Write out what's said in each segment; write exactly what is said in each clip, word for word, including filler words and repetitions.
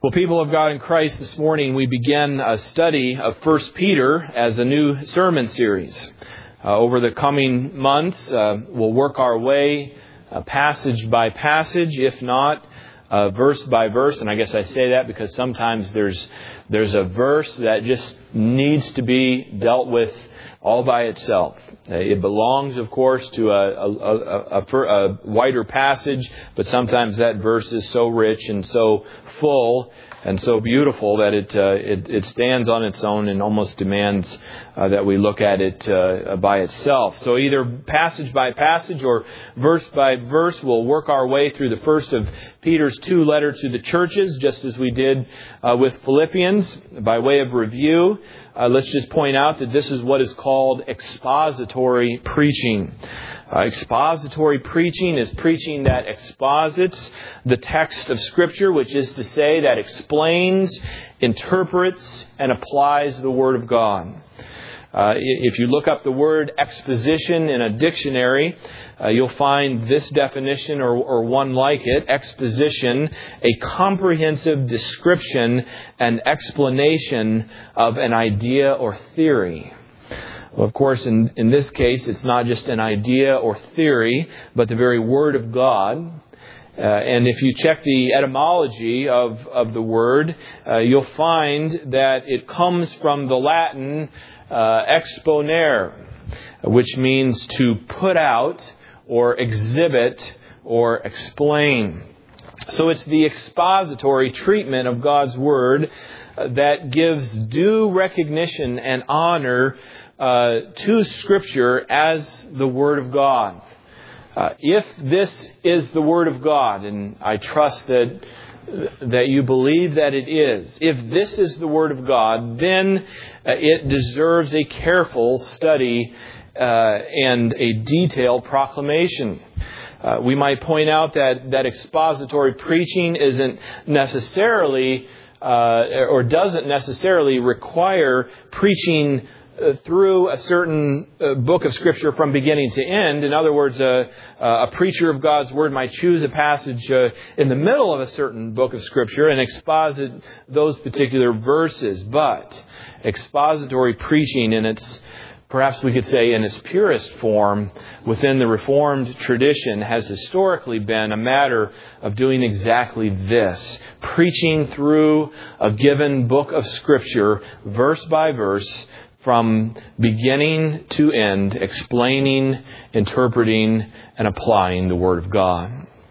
Well, people of God in Christ, this morning we begin a study of First Peter as a new sermon series. Uh, over the coming months, uh, we'll work our way uh, passage by passage, if not uh, verse by verse. And I guess I say that because sometimes there's there's a verse that just needs to be dealt with all by itself. Uh, it belongs, of course, to a, a, a, a, a wider passage, but sometimes that verse is so rich and so full and so beautiful that it uh, it, it stands on its own and almost demands uh, that we look at it uh, by itself. So either passage by passage or verse by verse, we'll work our way through the first of Peter's two letters to the churches, just as we did uh, with Philippians. By way of review, uh, let's just point out that this is what is called expository preaching. Uh, expository preaching is preaching that exposits the text of Scripture, which is to say that explains, interprets, and applies the Word of God. Uh, if you look up the word exposition in a dictionary, uh, you'll find this definition or, or one like it. Exposition, a comprehensive description and explanation of an idea or theory. Well, of course, in, in this case, it's not just an idea or theory, but the very Word of God. Uh, and if you check the etymology of, of the word, uh, you'll find that it comes from the Latin uh, exponere, which means to put out or exhibit or explain. So it's the expository treatment of God's Word uh, that gives due recognition and honor uh, to Scripture as the Word of God. Uh, if this is the Word of God, and I trust that that you believe that it is, if this is the Word of God, then uh, it deserves a careful study uh, and a detailed proclamation. Uh, we might point out that, that expository preaching isn't necessarily uh, or doesn't necessarily require preaching Uh, through a certain uh, book of Scripture from beginning to end. In other words, uh, uh, a preacher of God's Word might choose a passage uh, in the middle of a certain book of Scripture and exposit those particular verses. But expository preaching in its, perhaps we could say in its purest form within the Reformed tradition, has historically been a matter of doing exactly this. Preaching through a given book of Scripture, verse by verse, from beginning to end, explaining, interpreting, and applying the Word of God.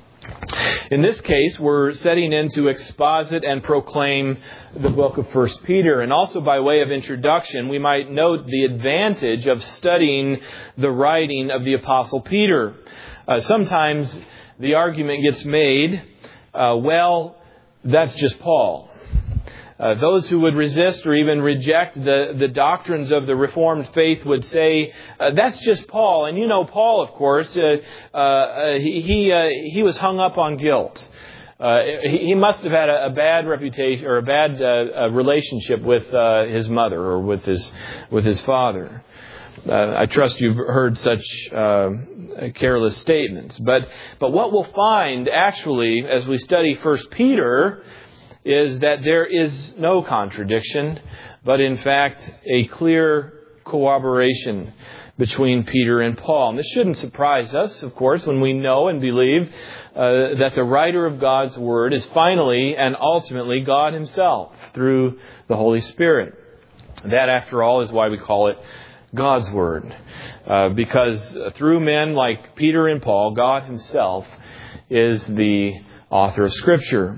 In this case, we're setting in to exposit and proclaim the book of First Peter. And also by way of introduction, we might note the advantage of studying the writing of the Apostle Peter. Uh, sometimes the argument gets made, uh, well, that's just Paul. Uh, those who would resist or even reject the, the doctrines of the Reformed faith would say, uh, that's just Paul. And you know Paul, of course, uh, uh, he he, uh, he was hung up on guilt. Uh, he, he must have had a, a bad reputation or a bad uh, a relationship with uh, his mother or with his with his father. Uh, I trust you've heard such uh, careless statements. But but what we'll find actually as we study First Peter is that there is no contradiction, but in fact a clear corroboration between Peter and Paul. And this shouldn't surprise us, of course, when we know and believe uh, that the writer of God's Word is finally and ultimately God Himself through the Holy Spirit. That, after all, is why we call it God's Word. Uh, because through men like Peter and Paul, God Himself is the author of Scripture.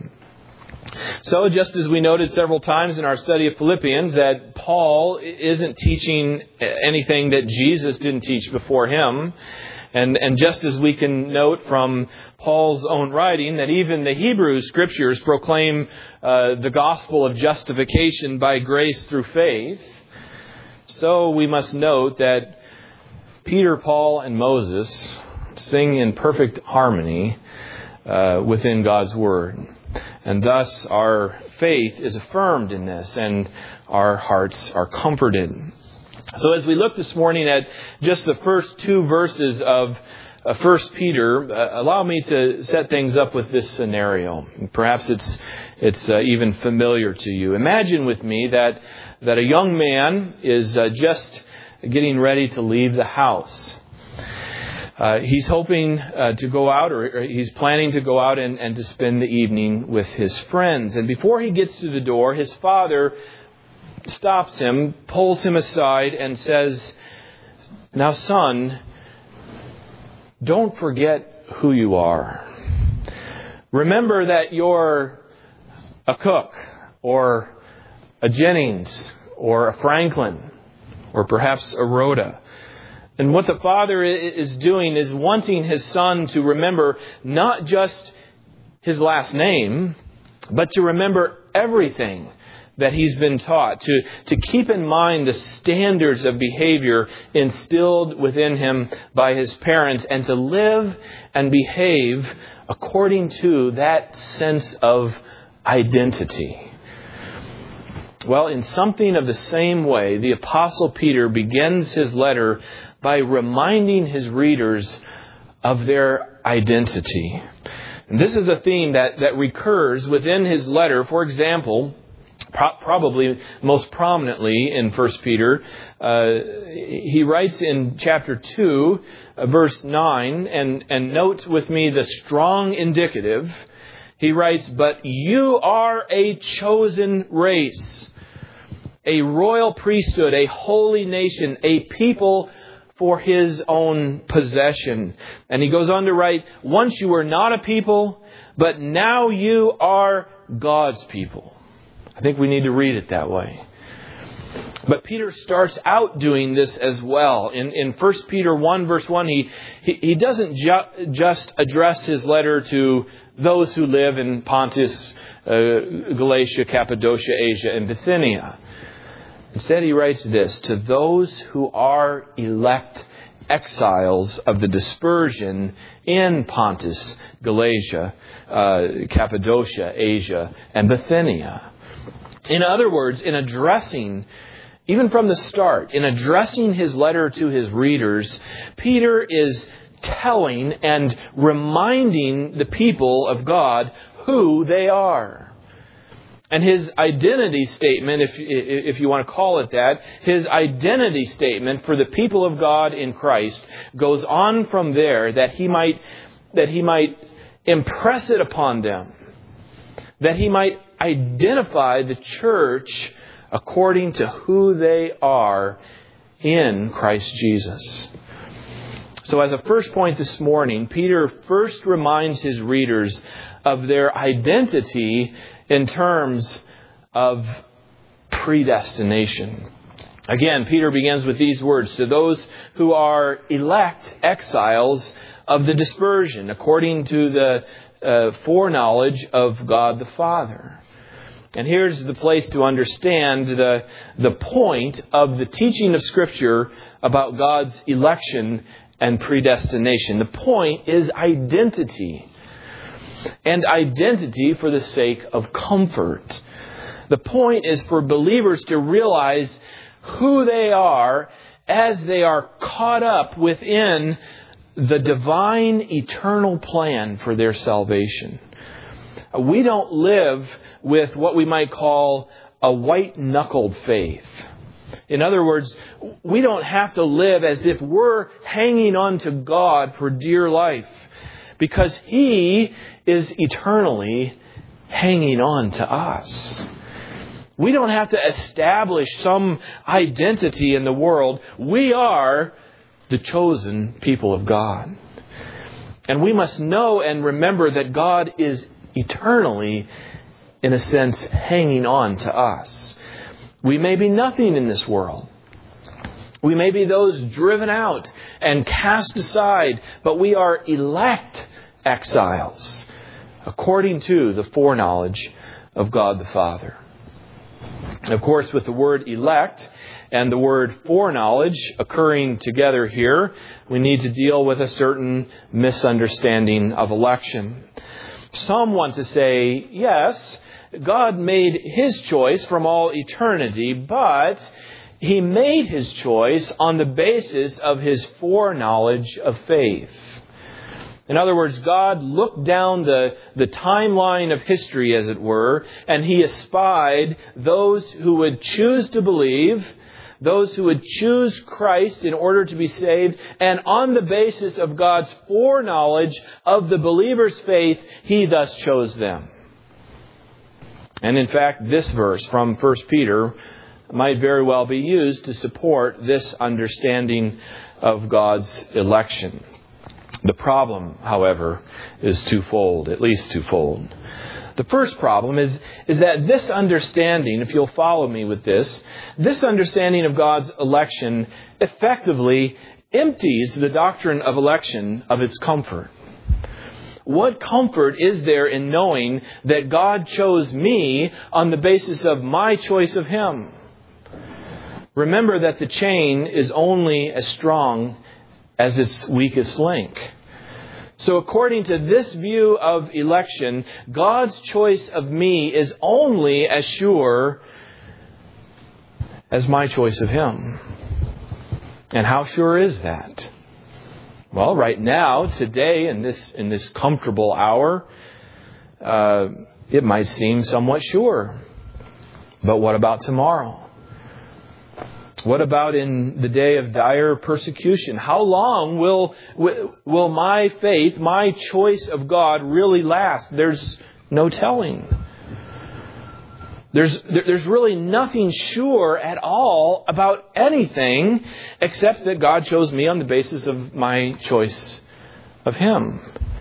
So just as we noted several times in our study of Philippians that Paul isn't teaching anything that Jesus didn't teach before him, and, and just as we can note from Paul's own writing that even the Hebrew Scriptures proclaim uh, the gospel of justification by grace through faith, so we must note that Peter, Paul, and Moses sing in perfect harmony uh, within God's Word. And thus our faith is affirmed in this and our hearts are comforted. So as we look this morning at just the first two verses of uh, First Peter, uh, allow me to set things up with this scenario. Perhaps it's it's uh, even familiar to you. Imagine with me that that a young man is uh, just getting ready to leave the house. Uh, he's hoping uh, to go out, or, or he's planning to go out and, and to spend the evening with his friends. And before he gets to the door, his father stops him, pulls him aside, and says, "Now, son, don't forget who you are. Remember that you're a Cook, or a Jennings, or a Franklin, or perhaps a Rhoda." And what the father is doing is wanting his son to remember not just his last name, but to remember everything that he's been taught, to, to keep in mind the standards of behavior instilled within him by his parents, and to live and behave according to that sense of identity. Well, in something of the same way, the Apostle Peter begins his letter by reminding his readers of their identity. And this is a theme that, that recurs within his letter. For example, pro- probably most prominently in First Peter, uh, he writes in chapter two, uh, verse nine, and, and note with me the strong indicative. He writes, "But you are a chosen race, a royal priesthood, a holy nation, a people for His own possession." And he goes on to write, "Once you were not a people, but now you are God's people." I think we need to read it that way. But Peter starts out doing this as well. In, in First Peter one, verse one, he, he, he doesn't ju- just address his letter to those who live in Pontus, uh, Galatia, Cappadocia, Asia, and Bithynia. Instead, he writes this: "To those who are elect exiles of the dispersion in Pontus, Galatia, uh, Cappadocia, Asia, and Bithynia." In other words, in addressing, even from the start, in addressing his letter to his readers, Peter is telling and reminding the people of God who they are. And his identity statement, if if you want to call it that, his identity statement for the people of God in Christ goes on from there, that he might that he might impress it upon them, that he might identify the church according to who they are in Christ Jesus. So as a first point this morning, Peter first reminds his readers of their identity in terms of predestination. Again, Peter begins with these words: "To those who are elect exiles of the dispersion, according to the uh, foreknowledge of God the Father." And here's the place to understand the, the point of the teaching of Scripture about God's election and predestination. The point is identity. And identity for the sake of comfort. The point is for believers to realize who they are as they are caught up within the divine eternal plan for their salvation. We don't live with what we might call a white-knuckled faith. In other words, we don't have to live as if we're hanging on to God for dear life, because He is eternally hanging on to us. We don't have to establish some identity in the world. We are the chosen people of God. And we must know and remember that God is eternally, in a sense, hanging on to us. We may be nothing in this world. We may be those driven out and cast aside, but we are elect exiles, according to the foreknowledge of God the Father. Of course, with the word elect and the word foreknowledge occurring together here, we need to deal with a certain misunderstanding of election. Some want to say, yes, God made His choice from all eternity, but He made His choice on the basis of His foreknowledge of faith. In other words, God looked down the, the timeline of history, as it were, and He espied those who would choose to believe, those who would choose Christ in order to be saved, and on the basis of God's foreknowledge of the believer's faith, He thus chose them. And in fact, this verse from First Peter might very well be used to support this understanding of God's election. The problem, however, is twofold, at least twofold. The first problem is, is that this understanding, if you'll follow me with this, this understanding of God's election effectively empties the doctrine of election of its comfort. What comfort is there in knowing that God chose me on the basis of my choice of Him? Remember that the chain is only as strong as its weakest link. So according to this view of election, God's choice of me is only as sure as my choice of Him. And how sure is that? Well, right now, today, in this in this comfortable hour, uh, it might seem somewhat sure. But what about tomorrow? What about in the day of dire persecution? How long will will my faith, my choice of God really last? There's no telling. There's there's really nothing sure at all about anything except that God chose me on the basis of my choice of Him.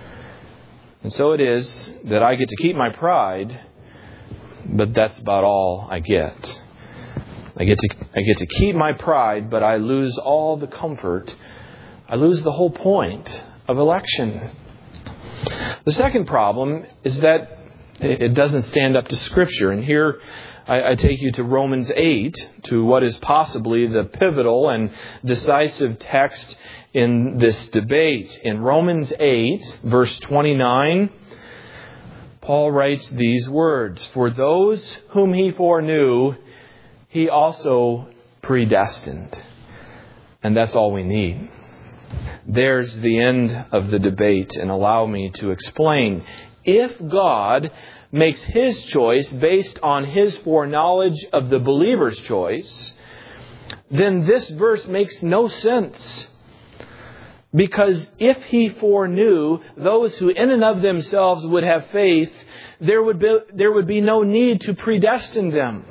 And so it is that I get to keep my pride, but that's about all I get. I get to I get to keep my pride, but I lose all the comfort. I lose the whole point of election. The second problem is that it doesn't stand up to Scripture. And here I, I take you to Romans eight, to what is possibly the pivotal and decisive text in this debate. In Romans eight, verse twenty-nine, Paul writes these words, "For those whom He foreknew, He also predestined." And that's all we need. There's the end of the debate, and allow me to explain. If God makes His choice based on His foreknowledge of the believer's choice, then this verse makes no sense. Because if He foreknew those who in and of themselves would have faith, there would be, there would be no need to predestine them.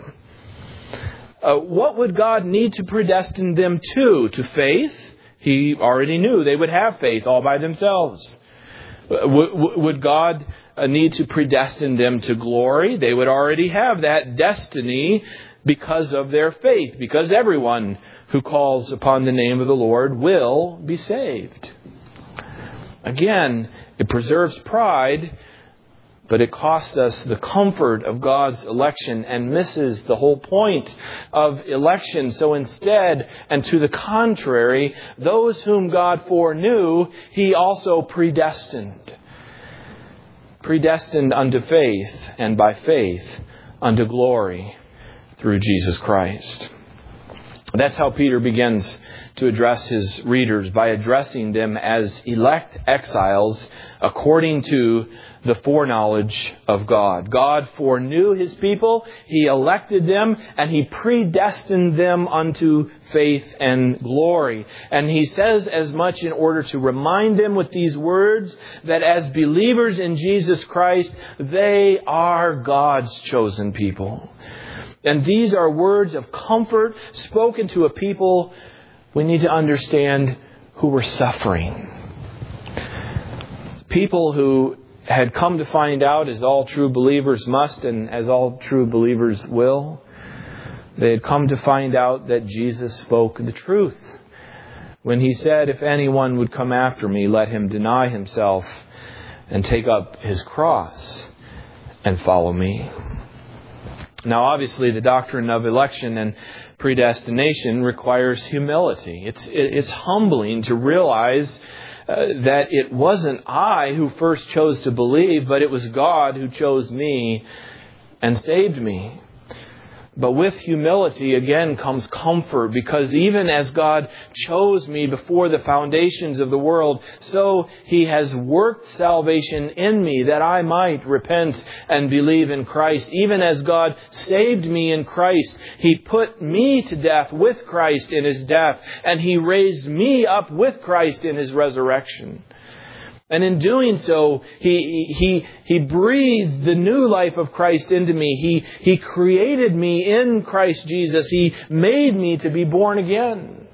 Uh, what would God need to predestine them to? To faith? He already knew they would have faith all by themselves. W- would God need to predestine them to glory? They would already have that destiny because of their faith, because everyone who calls upon the name of the Lord will be saved. Again, it preserves pride, but it costs us the comfort of God's election and misses the whole point of election. So instead, and to the contrary, those whom God foreknew, He also predestined. Predestined unto faith, and by faith unto glory through Jesus Christ. That's how Peter begins to address his readers, by addressing them as elect exiles according to the foreknowledge of God. God foreknew His people, He elected them, and He predestined them unto faith and glory. And He says as much in order to remind them with these words that as believers in Jesus Christ, they are God's chosen people. And these are words of comfort spoken to a people we need to understand who were suffering. People who had come to find out, as all true believers must and as all true believers will, they had come to find out that Jesus spoke the truth when He said, "If anyone would come after me, let him deny himself and take up his cross and follow me." Now, obviously, the doctrine of election and predestination requires humility. It's it's humbling to realize uh, that it wasn't I who first chose to believe, but it was God who chose me and saved me. But with humility, again, comes comfort, because even as God chose me before the foundations of the world, so He has worked salvation in me that I might repent and believe in Christ. Even as God saved me in Christ, He put me to death with Christ in His death, and He raised me up with Christ in His resurrection. And in doing so, He He He breathed the new life of Christ into me. He He created me in Christ Jesus. He made me to be born again.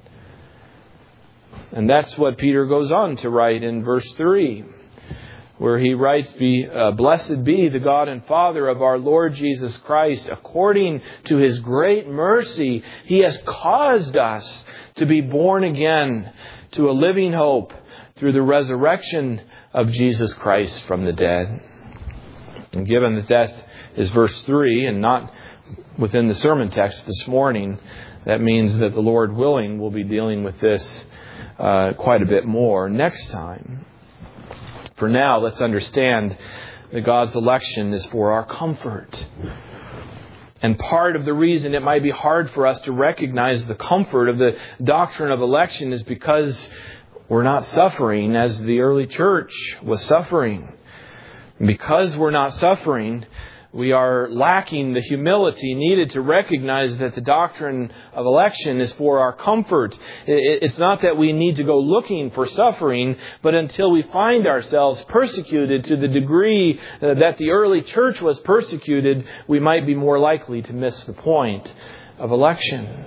And that's what Peter goes on to write in verse three, where he writes, "Be uh, blessed be the God and Father of our Lord Jesus Christ. According to His great mercy, He has caused us to be born again to a living hope through the resurrection of Jesus Christ from the dead." And given that that is verse three and not within the sermon text this morning, that means that the Lord willing, we'll be dealing with this uh, quite a bit more next time. For now, let's understand that God's election is for our comfort. And part of the reason it might be hard for us to recognize the comfort of the doctrine of election is because we're not suffering as the early church was suffering. And because we're not suffering, we are lacking the humility needed to recognize that the doctrine of election is for our comfort. It's not that we need to go looking for suffering, but until we find ourselves persecuted to the degree that the early church was persecuted, we might be more likely to miss the point of election.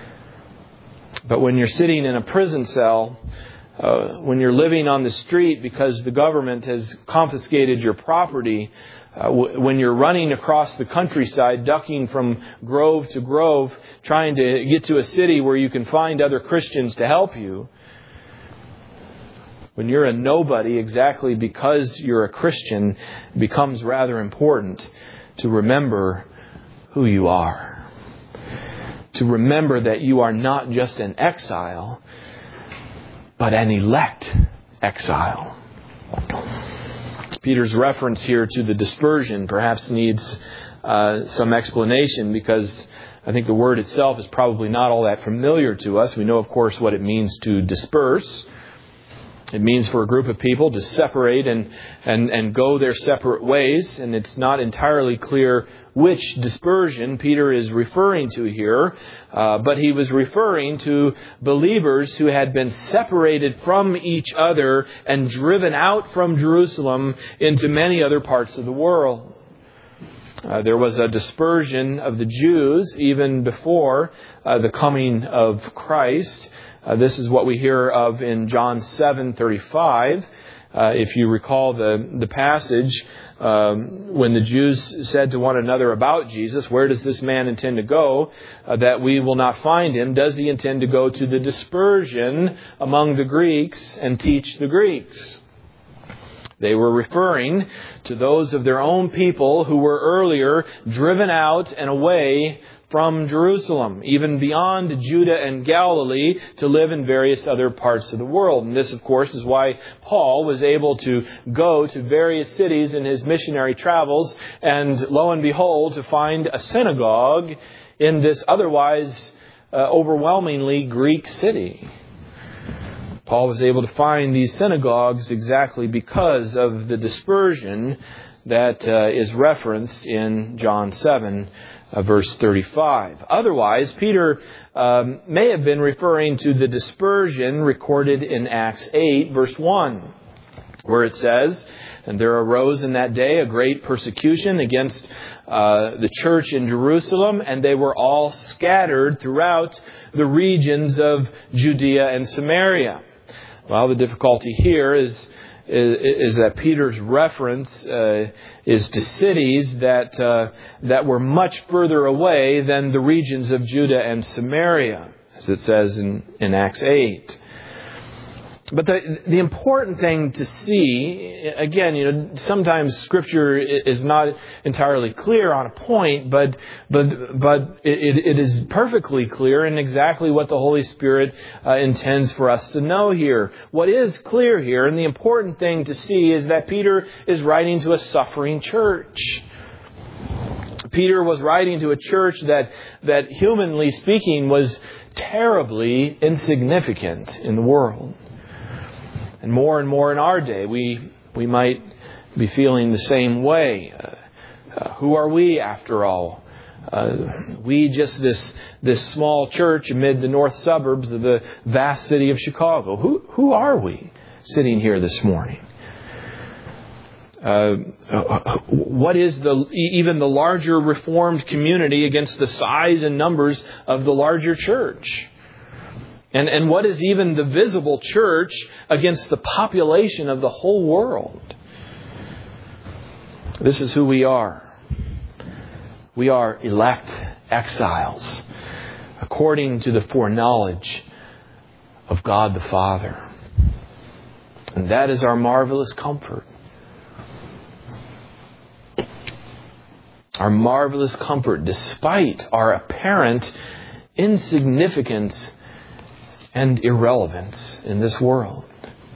But when you're sitting in a prison cell, Uh, when you're living on the street because the government has confiscated your property, uh, w- when you're running across the countryside, ducking from grove to grove, trying to get to a city where you can find other Christians to help you, when you're a nobody exactly because you're a Christian, it becomes rather important to remember who you are. To remember that you are not just an exile, but an elect exile. Peter's reference here to the dispersion perhaps needs uh, some explanation, because I think the word itself is probably not all that familiar to us. We know, of course, what it means to disperse. It means for a group of people to separate and, and, and go their separate ways. And it's not entirely clear which dispersion Peter is referring to here. Uh, but he was referring to believers who had been separated from each other and driven out from Jerusalem into many other parts of the world. Uh, there was a dispersion of the Jews even before uh, the coming of Christ. Uh, this is what we hear of in John seven thirty-five. Uh, if you recall the, the passage, um, when the Jews said to one another about Jesus, "Where does this man intend to go, uh, that we will not find him? Does he intend to go to the dispersion among the Greeks and teach the Greeks?" They were referring to those of their own people who were earlier driven out and away from Jerusalem, even beyond Judah and Galilee, to live in various other parts of the world. And this, of course, is why Paul was able to go to various cities in his missionary travels and, lo and behold, to find a synagogue in this otherwise uh, overwhelmingly Greek city. Paul was able to find these synagogues exactly because of the dispersion that uh, is referenced in John seven, uh, verse thirty-five. Otherwise, Peter um, may have been referring to the dispersion recorded in Acts eight, verse one, where it says, "And there arose in that day a great persecution against uh, the church in Jerusalem, and they were all scattered throughout the regions of Judea and Samaria." Well, the difficulty here is is, is that Peter's reference uh, is to cities that uh, that were much further away than the regions of Judah and Samaria, as it says in, in Acts eight. But the the important thing to see, again, you know, sometimes Scripture is not entirely clear on a point, but but but it, it is perfectly clear in exactly what the Holy Spirit uh, intends for us to know here. What is clear here, and the important thing to see, is that Peter is writing to a suffering church. Peter was writing to a church that, that humanly speaking was terribly insignificant in the world. And more and more in our day, we we might be feeling the same way. Uh, uh, who are we, after all? Uh, we just this this small church amid the north suburbs of the vast city of Chicago. Who who are we sitting here this morning? Uh, what is the even the larger Reformed community against the size and numbers of the larger church? And and what is even the visible church against the population of the whole world? This is who we are. We are elect exiles according to the foreknowledge of God the Father. And that is our marvelous comfort. Our marvelous comfort despite our apparent insignificance and irrelevance in this world.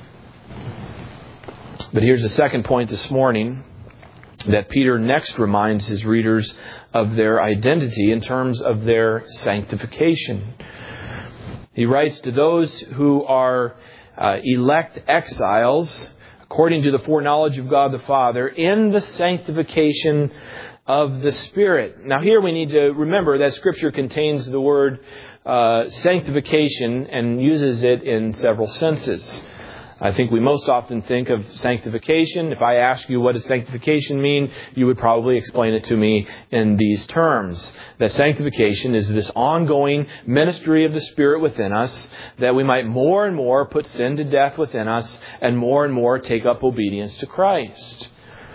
But here's the second point this morning, that Peter next reminds his readers of their identity in terms of their sanctification. He writes to those who are uh, elect exiles, according to the foreknowledge of God the Father, in the sanctification of the Spirit. Now here we need to remember that Scripture contains the word uh, sanctification and uses it in several senses. I think we most often think of sanctification. If I ask you what does sanctification mean, you would probably explain it to me in these terms. That sanctification is this ongoing ministry of the Spirit within us, that we might more and more put sin to death within us and more and more take up obedience to Christ.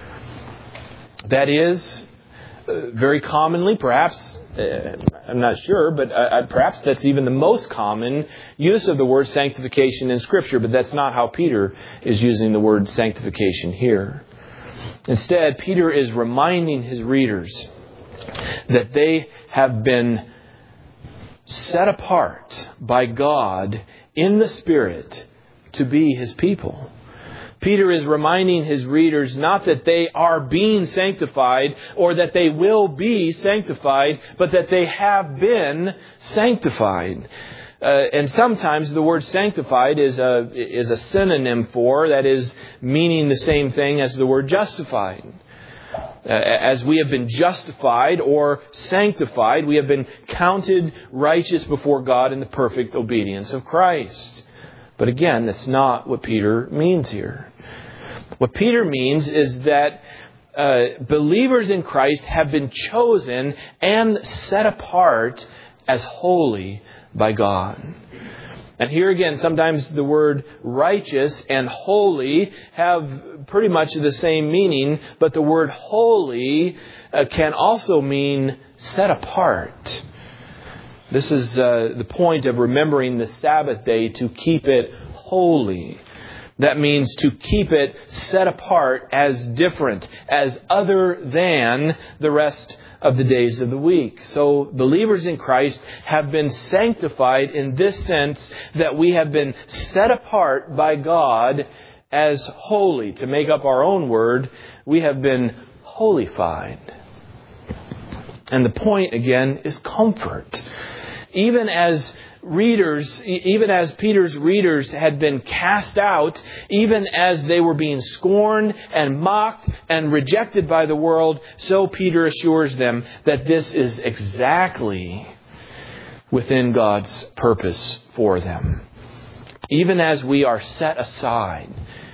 That is, uh, very commonly, perhaps, Uh, I'm not sure, but uh, perhaps that's even the most common use of the word sanctification in Scripture, but that's not how Peter is using the word sanctification here. Instead, Peter is reminding his readers that they have been set apart by God in the Spirit to be His people. Peter is reminding his readers not that they are being sanctified or that they will be sanctified, but that they have been sanctified. Uh, and sometimes the word sanctified is a, is a synonym for, that is, meaning the same thing as the word justified. Uh, as we have been justified or sanctified, we have been counted righteous before God in the perfect obedience of Christ. But again, that's not what Peter means here. What Peter means is that uh, believers in Christ have been chosen and set apart as holy by God. And here again, sometimes the word righteous and holy have pretty much the same meaning, but the word holy uh, can also mean set apart. This is uh, the point of remembering the Sabbath day, to keep it holy. That means to keep it set apart as different, as other than the rest of the days of the week. So believers in Christ have been sanctified in this sense, that we have been set apart by God as holy. To make up our own word, we have been holified. And the point again is comfort. Even as readers, even as Peter's readers had been cast out, even as they were being scorned and mocked and rejected by the world, so Peter assures them that this is exactly within God's purpose for them. Even as we are set aside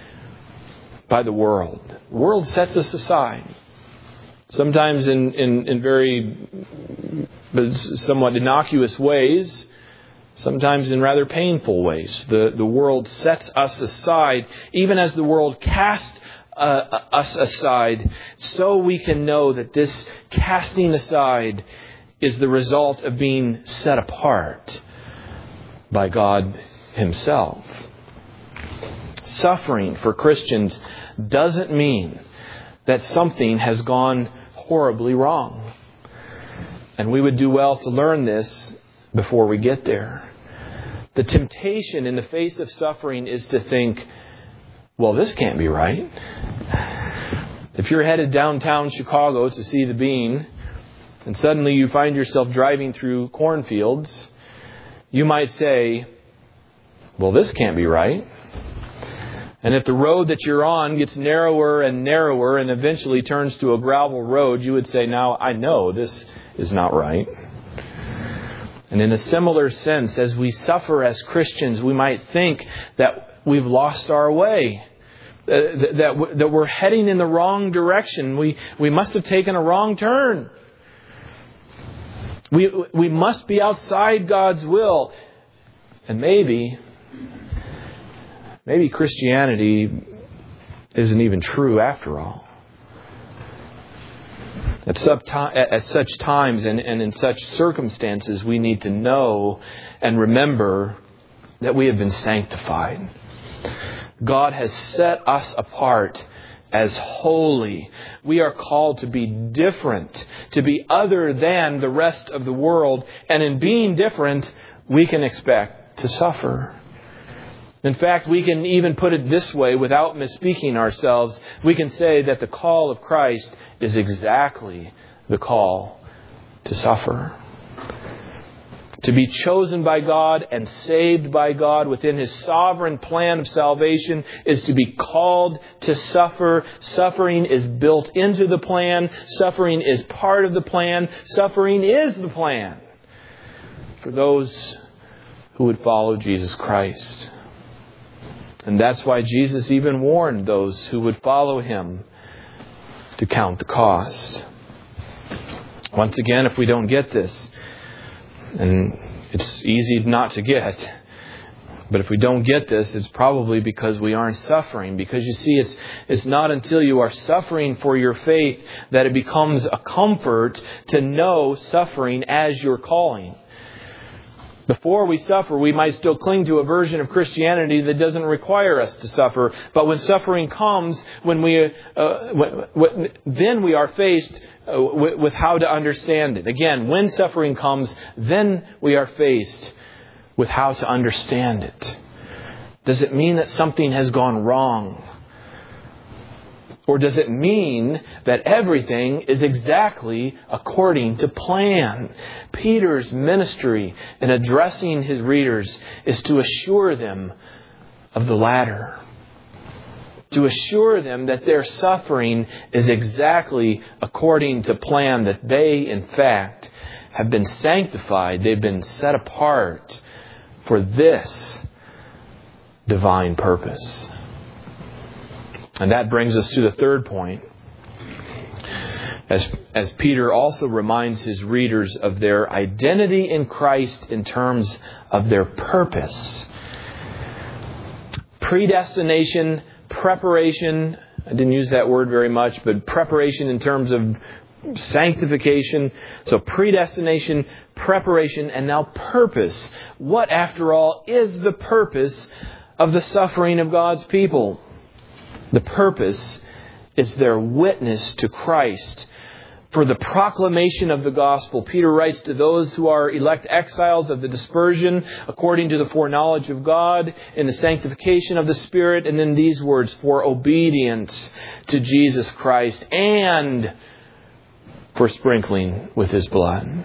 by the world. The world sets us aside. Sometimes in, in, in very somewhat innocuous ways. Sometimes in rather painful ways. The, the world sets us aside. Even as the world casts uh, us aside, so we can know that this casting aside is the result of being set apart by God Himself. Suffering for Christians doesn't mean that something has gone horribly wrong. And we would do well to learn this before we get there. The temptation in the face of suffering is to think, well, this can't be right. If you're headed downtown Chicago to see the Bean, and suddenly you find yourself driving through cornfields, you might say, well, this can't be right. And if the road that you're on gets narrower and narrower and eventually turns to a gravel road, you would say, now I know this is not right. And in a similar sense, as we suffer as Christians, we might think that we've lost our way, uh, that, that, that we're heading in the wrong direction. We, we must have taken a wrong turn. We, we must be outside God's will. And maybe, maybe Christianity isn't even true after all. At such times and in such circumstances, we need to know and remember that we have been sanctified. God has set us apart as holy. We are called to be different, to be other than the rest of the world. And in being different, we can expect to suffer. In fact, we can even put it this way without misspeaking ourselves. We can say that the call of Christ is exactly the call to suffer. To be chosen by God and saved by God within His sovereign plan of salvation is to be called to suffer. Suffering is built into the plan. Suffering is part of the plan. Suffering is the plan for those who would follow Jesus Christ. And that's why Jesus even warned those who would follow Him to count the cost. Once again, if we don't get this, and it's easy not to get, but if we don't get this, it's probably because we aren't suffering. Because you see, it's it's not until you are suffering for your faith that it becomes a comfort to know suffering as your calling. Before we suffer, we might still cling to a version of Christianity that doesn't require us to suffer. But when suffering comes, when we uh, when, when, then we are faced uh, with, with how to understand it. Again, when suffering comes, then we are faced with how to understand it. Does it mean that something has gone wrong? Or does it mean that everything is exactly according to plan? Peter's ministry in addressing his readers is to assure them of the latter. To assure them that their suffering is exactly according to plan, that they, in fact, have been sanctified. They've been set apart for this divine purpose. And that brings us to the third point. As, as Peter also reminds his readers of their identity in Christ in terms of their purpose. Predestination, preparation. I didn't use that word very much, but preparation in terms of sanctification. So predestination, preparation, and now purpose. What, after all, is the purpose of the suffering of God's people? The purpose is their witness to Christ. For the proclamation of the gospel, Peter writes to those who are elect exiles of the dispersion according to the foreknowledge of God in the sanctification of the Spirit. And then these words, for obedience to Jesus Christ and for sprinkling with His blood.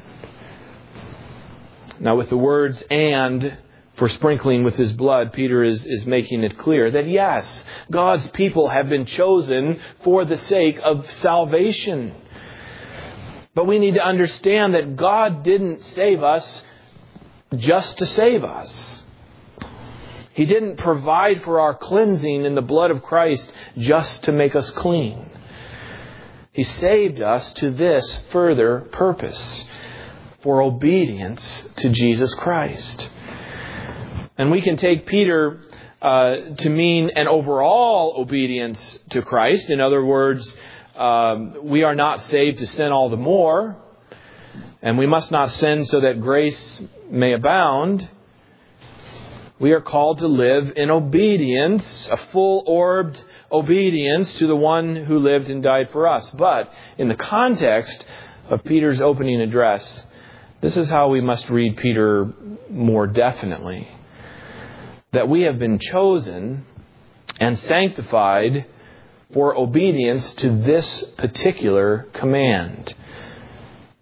Now with the words and for sprinkling with His blood, Peter is, is making it clear that yes, God's people have been chosen for the sake of salvation. But we need to understand that God didn't save us just to save us. He didn't provide for our cleansing in the blood of Christ just to make us clean. He saved us to this further purpose, for obedience to Jesus Christ. And we can take Peter uh, to mean an overall obedience to Christ. In other words, um, we are not saved to sin all the more. And we must not sin so that grace may abound. We are called to live in obedience, a full-orbed obedience to the one who lived and died for us. But in the context of Peter's opening address, this is how we must read Peter more definitely. That we have been chosen and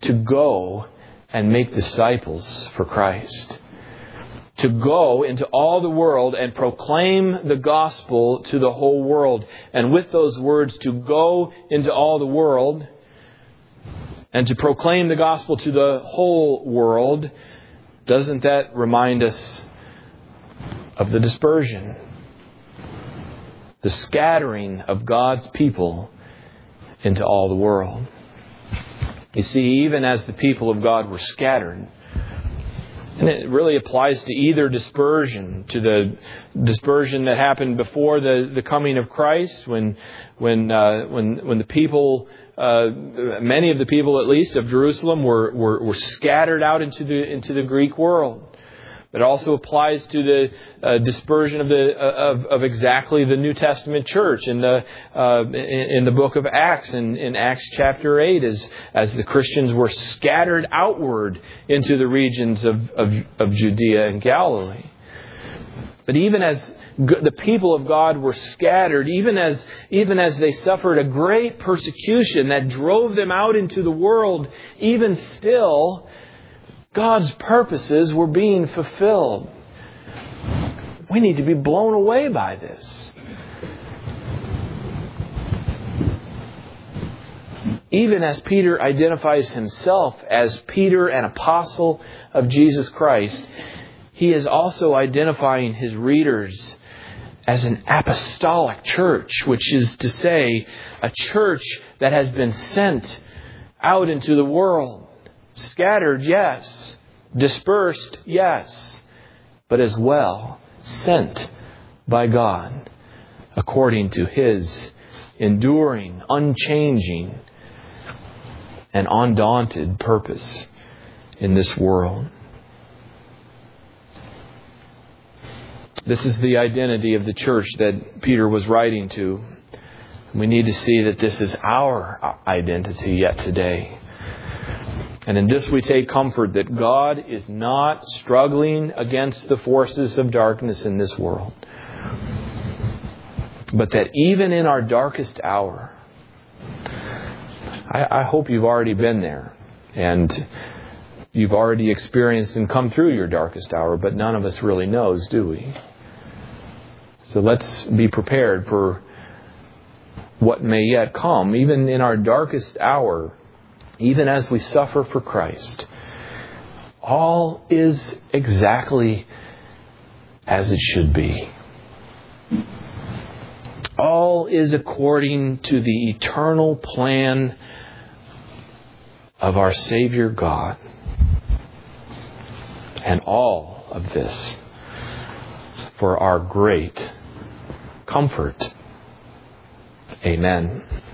to go and make disciples for Christ. To go into all the world and proclaim the gospel to the whole world. And with those words, to go into all the world and to proclaim the gospel to the whole world, doesn't that remind us of the dispersion? The scattering of God's people into all the world. You see, even as the people of God were scattered, and it really applies to either dispersion, to the dispersion that happened before the, the coming of Christ, when when uh, when when the people, uh, many of the people at least of Jerusalem, were, were were scattered out into the into the Greek world. It also applies to the uh, dispersion of the of, of exactly the New Testament church in the uh, in, in the book of Acts, in, in Acts chapter eight, as as the Christians were scattered outward into the regions of, of, of Judea and Galilee. But even as the people of God were scattered, even as even as they suffered a great persecution that drove them out into the world, even still, God's purposes were being fulfilled. We need to be blown away by this. Even as Peter identifies himself as Peter, an apostle of Jesus Christ, he is also identifying his readers as an apostolic church, which is to say, a church that has been sent out into the world. Scattered, yes. Dispersed, yes. But as well, sent by God according to His enduring, unchanging, and undaunted purpose in this world. This is the identity of the church that Peter was writing to. We need to see that this is our identity yet today. And in this we take comfort that God is not struggling against the forces of darkness in this world. But that even in our darkest hour, I, I hope you've already been there. And you've already experienced and come through your darkest hour, but none of us really knows, do we? So let's be prepared for what may yet come, even in our darkest hour. Even as we suffer for Christ, all is exactly as it should be. All is according to the eternal plan of our Savior God. And all of this for our great comfort. Amen.